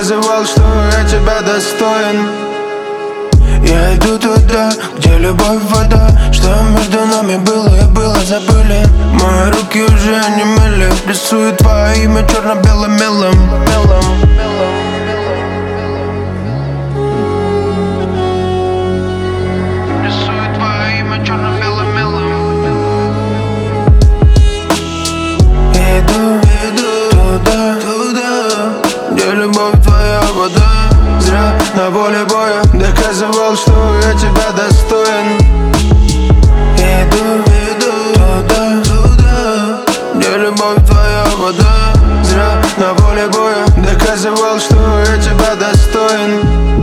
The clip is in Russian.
доказывал, что я тебя достоин. Я иду туда, где любовь вода. Что между нами было и было забыли. Мои руки уже не мыли. Рисую твое имя черно-белым мелом. Рисую твое имя черно-белым мелом. Иду туда, где любовь твоя вода. Зря на поле боя доказывал, что я тебя достоин. Иду туда, где любовь твоя вода. Зря на поле боя доказывал, что я тебя достоин.